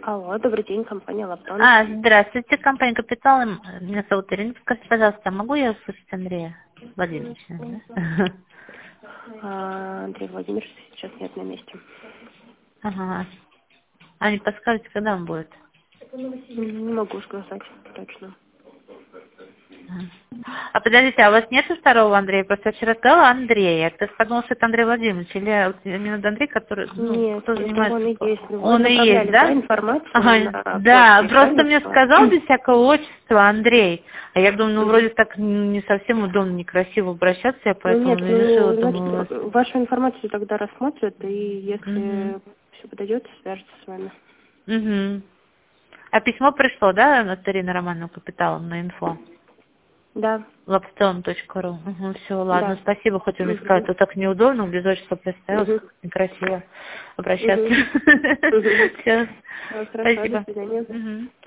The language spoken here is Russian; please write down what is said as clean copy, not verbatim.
Алло, добрый день, компания Лаптон. Здравствуйте, компания Капитал. Меня зовут Ирина. Скажите, пожалуйста, могу я услышать Андрея Владимировича? Да? Андрей Владимирович сейчас нет на месте. Ага. А не подскажете, когда он будет? Не могу сказать точно. А подождите, а у вас нету второго Андрея? Просто я вчера сказала Андрей. Я так подумала, что это Андрей Владимирович. Или именно Андрей, который, Нет, кто это занимается... он и есть. Он и есть, да? Информацию Ага, на да, почту, просто правильно мне поняла? сказал без всякого отчества Андрей. А я думаю, вроде так не совсем удобно, некрасиво обращаться, я поэтому Нет, решила, значит, вашу информацию тогда рассмотрят, и если все подойдет, свяжутся с вами. А письмо пришло, да, от Ирины Романовны Капиталу на инфо? Да. Lapstone.ru. Все, ладно, Да. спасибо, хоть он сказал, это так неудобно, без отчества представилась, некрасиво обращаться. Все, Хорошо, до спасибо. свидания.